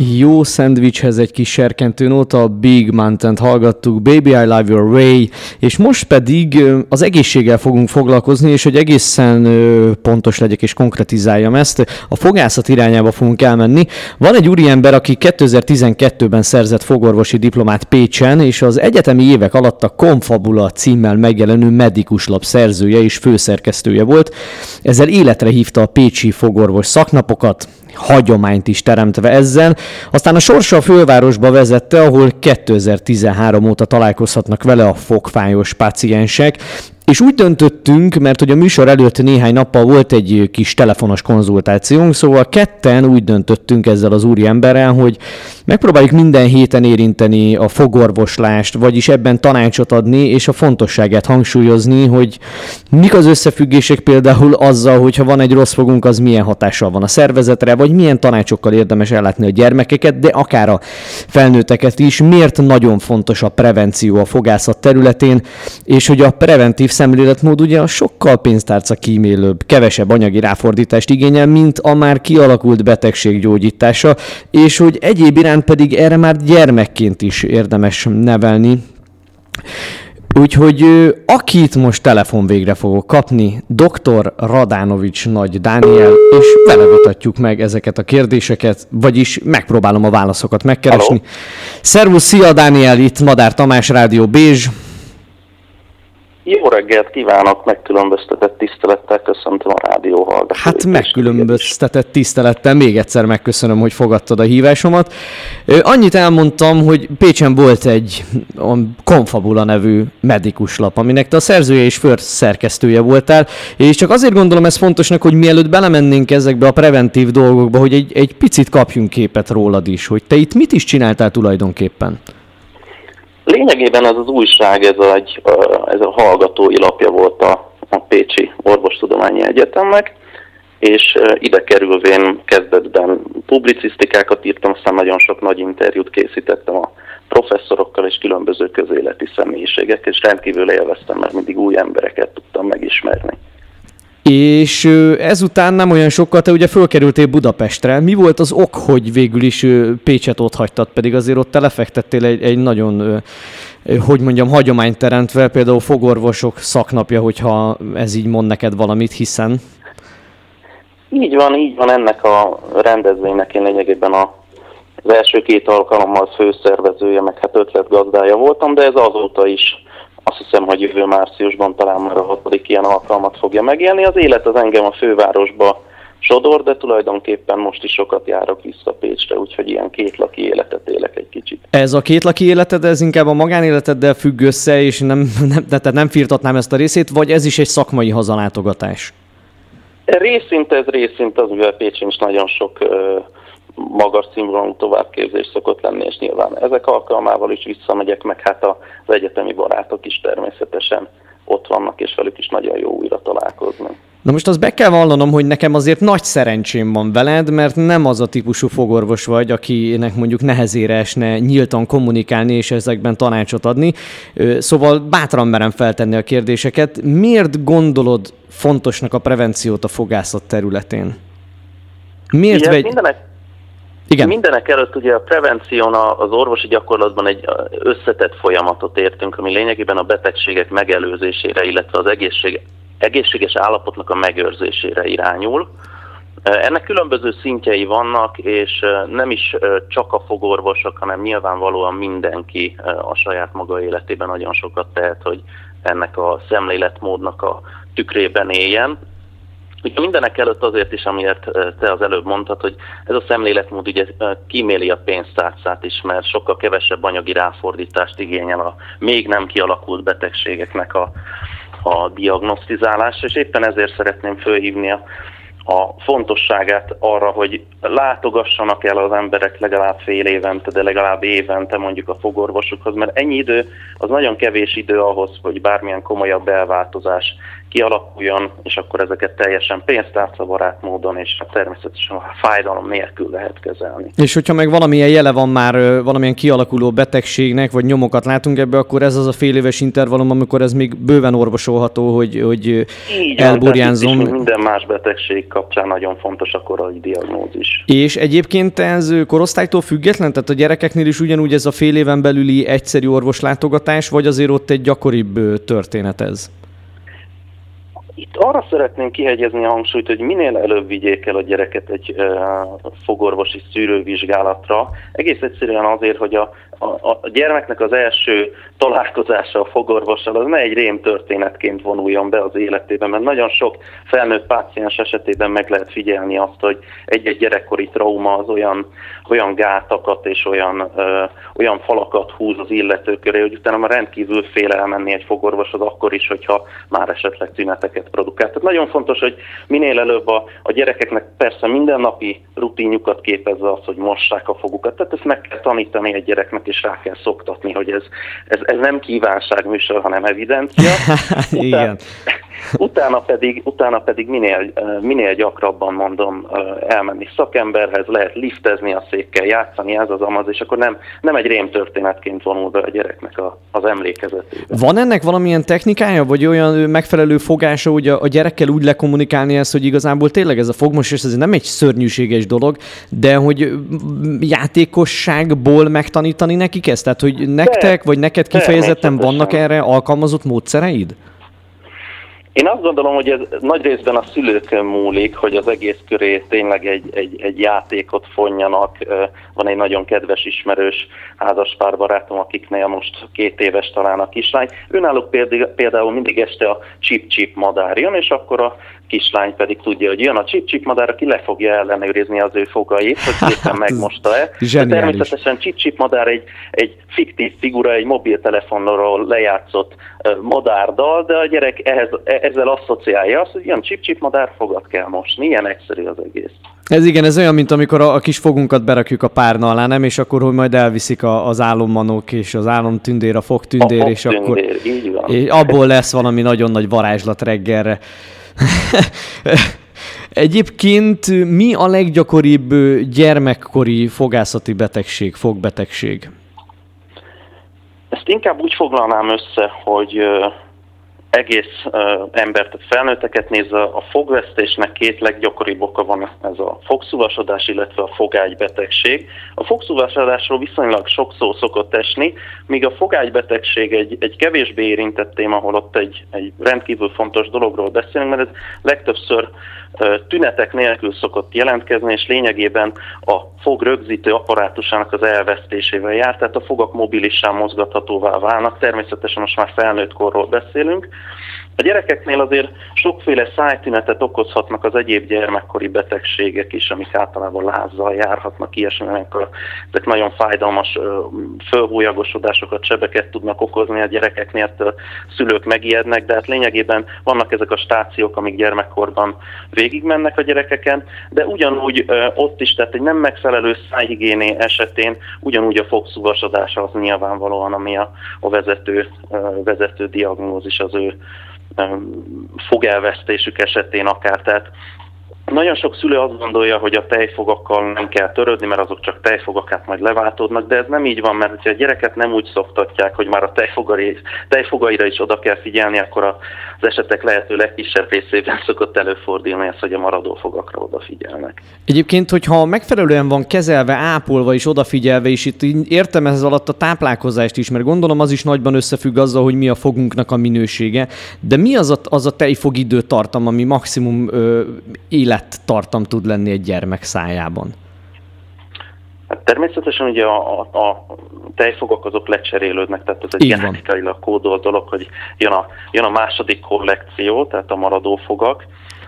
Jó szendvicshez egy kis serkentő nóta, a Big Mountain-t hallgattuk, Baby I Love Your Way, és most pedig az egészséggel fogunk foglalkozni, és hogy egészen pontos legyek és konkretizáljam ezt, a fogászat irányába fogunk elmenni. Van egy úriember, aki 2012-ben szerzett fogorvosi diplomát Pécsen, és az egyetemi évek alatt a Konfabula címmel megjelenő medikuslap szerzője és főszerkesztője volt. Ezzel életre hívta a pécsi fogorvos szaknapokat, hagyományt is teremtve ezzel. Aztán a sorsa a fővárosba vezette, ahol 2013 óta találkozhatnak vele a fogfájos páciensek, és úgy döntöttünk, mert hogy a műsor előtt néhány nappal volt egy kis telefonos konzultációnk, szóval ketten úgy döntöttünk ezzel az úriemberrel, hogy megpróbáljuk minden héten érinteni a fogorvoslást, vagyis ebben tanácsot adni, és a fontosságát hangsúlyozni, hogy mik az összefüggések például azzal, hogyha van egy rossz fogunk, az milyen hatással van a szervezetre, vagy milyen tanácsokkal érdemes ellátni a gyermekeket, de akár a felnőtteket is, miért nagyon fontos a prevenció a fogászat területén, és hogy a preventív szemléletmód ugye a sokkal pénztárca kímélőbb, kevesebb anyagi ráfordítást igényel, mint a már kialakult betegség gyógyítása, és hogy egyéb iránt pedig erre már gyermekként is érdemes nevelni. Úgyhogy akit most telefon végre fogok kapni, dr. Radánovics Nagy Dániel, és vele vitatjuk meg ezeket a kérdéseket, vagyis megpróbálom a válaszokat megkeresni. Hello. Szervusz, szia Dániel, itt Madár Tamás, Rádió Bézs. Jó reggelt kívánok, megkülönböztetett tisztelettel köszöntöm a rádió hallgatóit. Hát megkülönböztetett tisztelettel, még egyszer megköszönöm, hogy fogadtad a hívásomat. Annyit elmondtam, hogy Pécsen volt egy Konfabula nevű medikuslap, aminek te a szerzője és főszerkesztője voltál, és csak azért gondolom ez fontosnak, hogy mielőtt belemennénk ezekbe a preventív dolgokba, hogy egy picit kapjunk képet rólad is, hogy te itt mit is csináltál tulajdonképpen? Lényegében ez az újság, ez a hallgatói lapja volt a Pécsi Orvostudományi Egyetemnek, és ide kerülvén kezdetben publicisztikákat írtam, aztán nagyon sok nagy interjút készítettem a professzorokkal és különböző közéleti személyiségekkel, és rendkívül élveztem, mert mindig új embereket tudtam megismerni. És ezután nem olyan sokkal, te ugye fölkerültél Budapestre. Mi volt az ok, hogy végül is Pécset ott hagytad, pedig azért ott te lefektettél egy nagyon, hogy mondjam, hagyományt teremtve, például fogorvosok szaknapja, hogyha ez így mond neked valamit, hiszen... Így van, ennek a rendezvénynek én lényegében az első 2 alkalommal főszervezője, meg hát ötletgazdája voltam, de ez azóta is. Azt hiszem, hogy jövő márciusban talán már a 6. ilyen alkalmat fogja megélni. Az élet az engem a fővárosba sodor, de tulajdonképpen most is sokat járok vissza Pécsre, úgyhogy ilyen kétlaki életet élek egy kicsit. Ez a kétlaki életed, ez inkább a magánéleteddel függ össze, és nem firtatnám ezt a részét, vagy ez is egy szakmai hazalátogatás? Részint az, mivel Pécsen is nagyon sok magas színvonalú továbbképzés szokott lenni, és nyilván ezek alkalmával is visszamegyek, meg hát az egyetemi barátok is természetesen ott vannak, és velük is nagyon jó újra találkozni. Na most azt be kell vallanom, hogy nekem azért nagy szerencsém van veled, mert nem az a típusú fogorvos vagy, akinek mondjuk nehezére esne nyíltan kommunikálni és ezekben tanácsot adni. Szóval bátran merem feltenni a kérdéseket. Miért gondolod fontosnak a prevenciót a fogászat területén? Mindenek előtt ugye a prevención az orvosi gyakorlatban egy összetett folyamatot értünk, ami lényegében a betegségek megelőzésére, illetve az egészséges állapotnak a megőrzésére irányul. Ennek különböző szintjei vannak, és nem is csak a fogorvosok, hanem nyilvánvalóan mindenki a saját maga életében nagyon sokat tehet, hogy ennek a szemléletmódnak a tükrében éljen. Ugye mindenek előtt azért is, amiért te az előbb mondtad, hogy ez a szemléletmód ugye kíméli a pénztárcát is, mert sokkal kevesebb anyagi ráfordítást igényel a még nem kialakult betegségeknek a diagnosztizálása, és éppen ezért szeretném fölhívni a fontosságát arra, hogy látogassanak el az emberek legalább fél évente, de legalább évente mondjuk a fogorvosokhoz, mert ennyi idő az nagyon kevés idő ahhoz, hogy bármilyen komolyabb elváltozás kialakuljon, és akkor ezeket teljesen pénztárcabarát módon, és természetesen a fájdalom nélkül lehet kezelni. És hogyha meg valamilyen jele van már valamilyen kialakuló betegségnek, vagy nyomokat látunk ebbe, akkor ez az a fél éves intervallum, amikor ez még bőven orvosolható, hogy elburjánzom. Így van, minden más betegség kapcsán nagyon fontos a korai diagnózis. És egyébként ez korosztálytól független? Tehát a gyerekeknél is ugyanúgy ez a fél éven belüli egyszerű orvoslátogatás, vagy azért ott egy gyakoribb történet ez? Itt arra szeretném kihegyezni a hangsúlyt, hogy minél előbb vigyék el a gyereket egy fogorvosi szűrővizsgálatra. Egész egyszerűen azért, hogy a gyermeknek az első találkozása a fogorvossal az ne egy rémtörténetként vonuljon be az életében, mert nagyon sok felnőtt páciens esetében meg lehet figyelni azt, hogy egy-egy gyerekkori trauma az olyan gátakat és olyan falakat húz az illető köré, hogy utána már rendkívül fél elmenni egy fogorvoshoz akkor is, hogyha már esetleg tüneteket produkál. Tehát nagyon fontos, hogy minél előbb a gyerekeknek persze mindennapi rutinjukat képezze az, hogy mossák a fogukat. Tehát ezt meg kell tanítani egy gyereknek, és rá kell szoktatni, hogy ez nem kívánságműsor, hanem evidencia. Igen. Utána pedig minél gyakrabban mondom elmenni szakemberhez, lehet liftezni a székkel, játszani, ez az amaz, és akkor nem egy rémtörténetként vonul be a gyereknek az emlékezetébe. Van ennek valamilyen technikája, vagy olyan megfelelő fogása, hogy a gyerekkel úgy lekommunikálni ezt, hogy igazából tényleg ez a fogmosás ez nem egy szörnyűséges dolog, de hogy játékosságból megtanítani nekik ezt? Tehát, hogy nektek, vagy neked kifejezetten vannak erre alkalmazott módszereid? Én azt gondolom, hogy ez nagy részben a szülőkön múlik, hogy az egész köré tényleg egy játékot fonjanak. Van egy nagyon kedves, ismerős házaspárbarátom, akiknél most 2 éves talán a kislány. Őnáluk például mindig este a csip-csip madár jön, és akkor a kislány pedig tudja, hogy jön a csip-csip madár, aki le fogja ellenőrizni az ő fogait, hogy éppen megmosta-e. Természetesen csip-csip madár egy fiktív figura, egy mobiltelefonról lejátszott madárdal, de a gyerek ezzel asszociálja azt, hogy ilyen csip-csip madár fogat kell mosni. Ilyen egyszerű az egész. Ez olyan, mint amikor a kis fogunkat berakjuk a párna alá, nem? És akkor, hogy majd elviszik az álommanók és az álomtündér, a fogtündér, és akkor így van. És abból lesz valami nagyon nagy varázslat reggelre. Egyébként mi a leggyakoribb gyermekkori fogászati betegség, fogbetegség? Ezt inkább úgy foglalnám össze, hogy egész embert, tehát felnőtteket nézve, a fogvesztésnek 2 leggyakoribb oka van, ez a fogszúvasodás, illetve a fogágybetegség. A fogszúvasodásról viszonylag sok szó szokott esni, míg a fogágybetegség egy kevésbé érintett téma, ahol ott egy rendkívül fontos dologról beszélünk, mert ez legtöbbször tünetek nélkül szokott jelentkezni, és lényegében a fog rögzítő apparátusának az elvesztésével jár, tehát a fogak mobilissá mozgathatóvá válnak, természetesen most már felnőtt korról beszélünk. A gyerekeknél azért sokféle szájtünetet okozhatnak az egyéb gyermekkori betegségek is, amik általában lázzal járhatnak, ilyesminek. Ezek nagyon fájdalmas fölhólyagosodásokat, sebeket tudnak okozni a gyerekeknél, a szülők megijednek, de hát lényegében vannak ezek a stációk, amik gyermekkorban végigmennek a gyerekeken, de ugyanúgy ott is, tehát egy nem megfelelő szájhigiéné esetén ugyanúgy a fogszúvasodás az nyilvánvalóan, ami a vezető diagnózis az ő fogelvesztésük esetén akár. Tehát nagyon sok szülő azt gondolja, hogy a tejfogakkal nem kell törődni, mert azok csak tejfogak, majd leváltódnak, de ez nem így van, mert ha a gyereket nem úgy szoktatják, hogy már a tejfogaira is oda kell figyelni, akkor az esetek lehető legkisebb részében szokott előfordulni ez, hogy a maradó fogakra odafigyelnek. Egyébként, hogyha megfelelően van kezelve, ápolva és odafigyelve, és itt értem ez alatt a táplálkozást is, mert gondolom az is nagyban összefügg azzal, hogy mi a fogunknak a minősége, de mi az a tejfog időtartam, ami maximum élettartam tud lenni egy gyermek szájában? Hát természetesen ugye a tejfogak azok lecserélődnek, tehát ez egy genetikailag kódolt dolog, hogy jön a második kollekció, tehát a maradó fogak,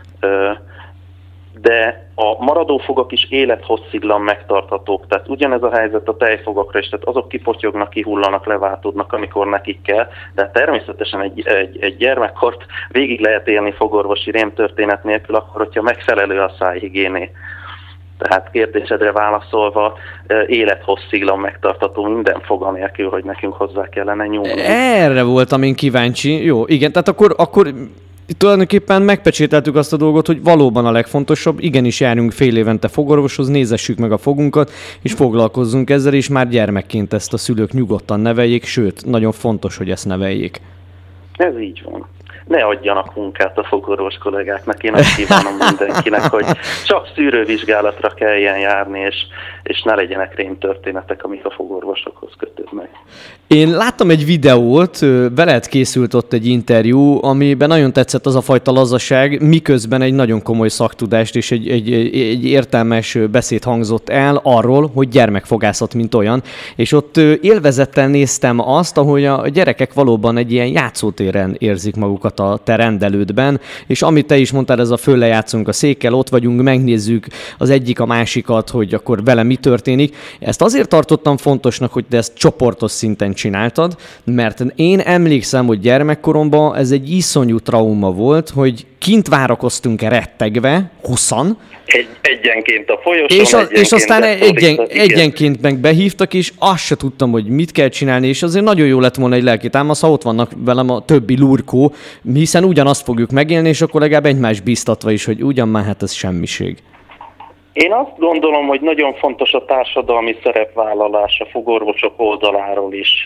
de a maradó fogak is élethossziglan megtarthatók, tehát ugyanez a helyzet a tejfogakra is, tehát azok kipotyognak, kihullanak, leváltódnak, amikor nekik kell, de természetesen egy gyermekkort végig lehet élni fogorvosi rémtörténet nélkül, akkor, hogyha megfelelő a szájhigiéné. Tehát kérdésedre válaszolva, élethossziglan megtartató minden foga nélkül, hogy nekünk hozzá kellene nyúlni. Erre voltam én kíváncsi. Jó, igen, tehát akkor Tulajdonképpen megpecsételtük azt a dolgot, hogy valóban a legfontosabb, igenis járjunk fél évente fogorvoshoz, nézessük meg a fogunkat, és foglalkozzunk ezzel, és már gyermekként ezt a szülők nyugodtan neveljék, sőt, nagyon fontos, hogy ezt neveljék. Ez így van. Ne adjanak munkát a fogorvos kollégáknak, én azt kívánom mindenkinek, hogy csak szűrővizsgálatra kelljen járni, és ne legyenek rémtörténetek, amik a fogorvosokhoz kötődnek. Én láttam egy videót, veled készült ott egy interjú, amiben nagyon tetszett az a fajta lazaság, miközben egy nagyon komoly szaktudást és egy értelmes beszéd hangzott el arról, hogy gyermekfogászat mint olyan. És ott élvezettel néztem azt, ahogy a gyerekek valóban egy ilyen játszótéren érzik magukat a te rendelődben, és amit te is mondtál, ez a föllejátszunk a székkel, ott vagyunk, megnézzük az egyik a másikat, hogy akkor vele mi történik. Ezt azért tartottam fontosnak, hogy te ezt csoportos szinten csináltad, mert én emlékszem, hogy gyermekkoromban ez egy iszonyú trauma volt, hogy kint várakoztunk rettegve, 20-an, egyenként a folyosón, és aztán egyenként meg behívtak, és azt se tudtam, hogy mit kell csinálni, és azért nagyon jó lett volna egy lelki támasz, ha ott vannak velem a többi lurkó, hiszen ugyanazt fogjuk megélni, és akkor legalább egymást bíztatva is, hogy ugyan már hát ez semmiség. Én azt gondolom, hogy nagyon fontos a társadalmi szerepvállalás a fogorvosok oldaláról is.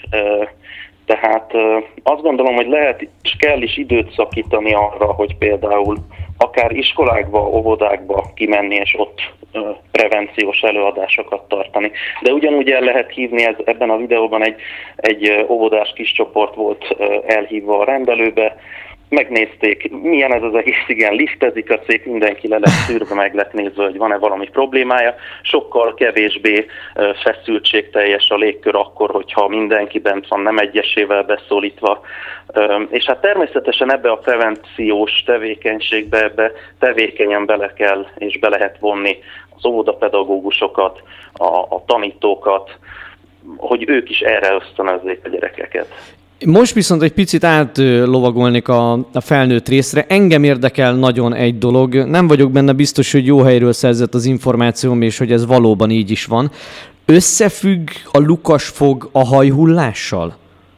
Tehát azt gondolom, hogy lehet és kell is időt szakítani arra, hogy például akár iskolákba, óvodákba kimenni, és ott prevenciós előadásokat tartani. De ugyanúgy el lehet hívni, ebben a videóban egy óvodás kis csoport volt elhívva a rendelőbe, megnézték, milyen ez az egész, igen, liftezik a cég, mindenki le lett szűrve, meg lett nézve, hogy van-e valami problémája. Sokkal kevésbé feszültségteljes a légkör akkor, hogyha mindenki bent van, nem egyesével beszólítva. És hát természetesen ebbe a prevenciós tevékenységbe, ebbe tevékenyen bele kell és be lehet vonni az óvodapedagógusokat, a tanítókat, hogy ők is erre ösztönözzék a gyerekeket. Most viszont egy picit átlovagolnék a felnőtt részre. Engem érdekel nagyon egy dolog. Nem vagyok benne biztos, hogy jó helyről szerzett az információm, és hogy ez valóban így is van. Összefügg a lukasfog a hajhullással?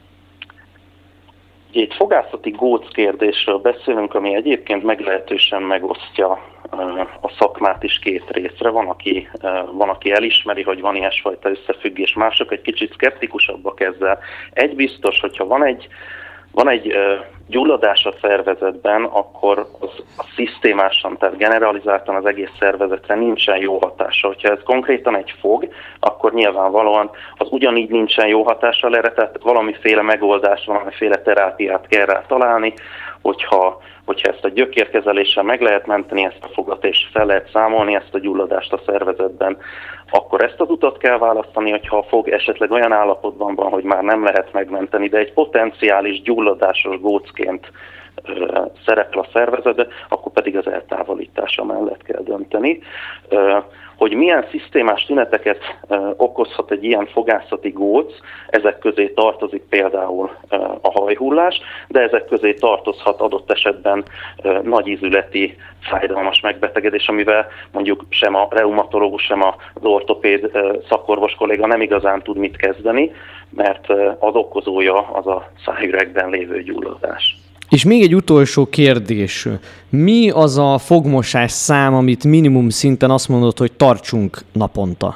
Itt fogászati góc kérdésről beszélünk, ami egyébként meglehetősen megosztja a szakmát is két részre. Van, aki elismeri, hogy van ilyesfajta összefüggés, mások egy kicsit szkeptikusabbak ezzel. Egy biztos, hogyha van egy gyulladás a szervezetben, akkor az szisztémásan, tehát generalizáltan az egész szervezetre nincsen jó hatása. Hogyha ez konkrétan egy fog, akkor nyilvánvalóan az ugyanígy nincsen jó hatással erre, tehát valamiféle megoldást, valamiféle terápiát kell rá találni, hogyha ezt a gyökérkezeléssel meg lehet menteni ezt a fogat, és fel lehet számolni ezt a gyulladást a szervezetben, akkor ezt az utat kell választani, hogyha a fog esetleg olyan állapotban van, hogy már nem lehet megmenteni, de egy potenciális gyulladásos gócként szerepel a szervezetben, akkor pedig az eltávolítása mellett kell dönteni. Hogy milyen szisztémás tüneteket okozhat egy ilyen fogászati góc, ezek közé tartozik például a hajhullás, de ezek közé tartozhat adott esetben nagyízületi fájdalmas megbetegedés, amivel mondjuk sem a reumatológus, sem az ortopéd szakorvos kolléga nem igazán tud mit kezdeni, mert az okozója az a szájüregben lévő gyulladás. És még egy utolsó kérdés. Mi az a fogmosás szám, amit minimum szinten azt mondod, hogy tartsunk naponta?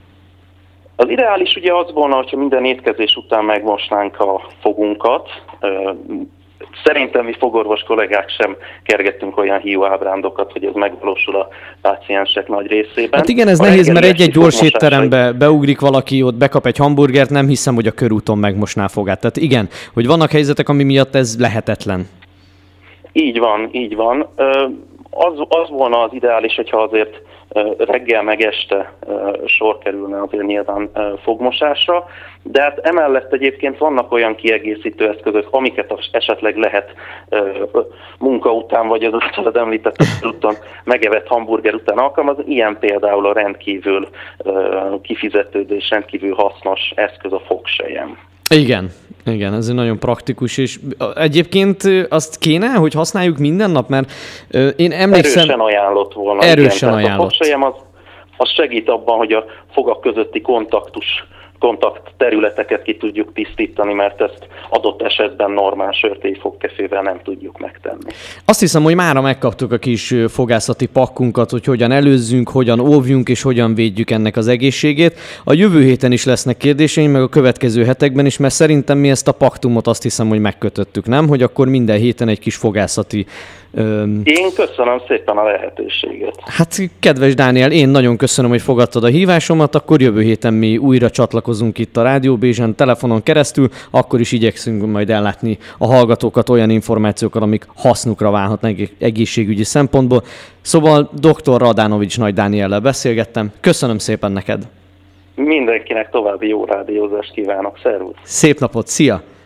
Az ideális ugye az volna, hogyha minden étkezés után megmosnánk a fogunkat. Szerintem mi fogorvos kollégák sem kergettünk olyan hiúábrándokat, hogy ez megvalósul a páciensek nagy részében. Hát igen, ez nehéz, mert egy gyors étterembe beugrik valaki, ott bekap egy hamburgert, nem hiszem, hogy a körúton megmosná fogát. Tehát igen, hogy vannak helyzetek, ami miatt ez lehetetlen. Így van. Az volna az ideális, hogyha azért reggel meg este sor kerülne azért nyilván fogmosásra, de hát emellett egyébként vannak olyan kiegészítő eszközök, amiket esetleg lehet munka után, vagy az általad említett úton megevett hamburger után alkalmazni. Ilyen például a rendkívül kifizetődő és rendkívül hasznos eszköz a fogsejem. Igen, ez nagyon praktikus, és egyébként azt kéne, hogy használjuk minden nap, mert én emlékszem... Erősen ajánlott volna. Erősen ajánlott. A fogsejem az segít abban, hogy a fogak közötti kontaktus kontaktterületeket ki tudjuk tisztítani, mert ezt adott esetben normál sörtélyfogkefével nem tudjuk megtenni. Azt hiszem, hogy mára megkaptuk a kis fogászati pakkunkat, hogy hogyan előzzünk, hogyan óvjunk és hogyan védjük ennek az egészségét. A jövő héten is lesznek kérdéseim, meg a következő hetekben is, mert szerintem mi ezt a paktumot azt hiszem, hogy megkötöttük, nem? Hogy akkor minden héten egy kis fogászati... Én köszönöm szépen a lehetőséget. Hát kedves Dániel, én nagyon köszönöm, hogy fogadtad a hívásomat, akkor jövő héten mi újra csatlakozunk itt a Rádió Bézsen telefonon keresztül, akkor is igyekszünk majd ellátni a hallgatókat olyan információkkal, amik hasznukra válhatnak egészségügyi szempontból. Szóval dr. Radánovics Nagy Dániellel beszélgettem. Köszönöm szépen neked! Mindenkinek további jó rádiózást kívánok. Szervusz! Szép napot, szia!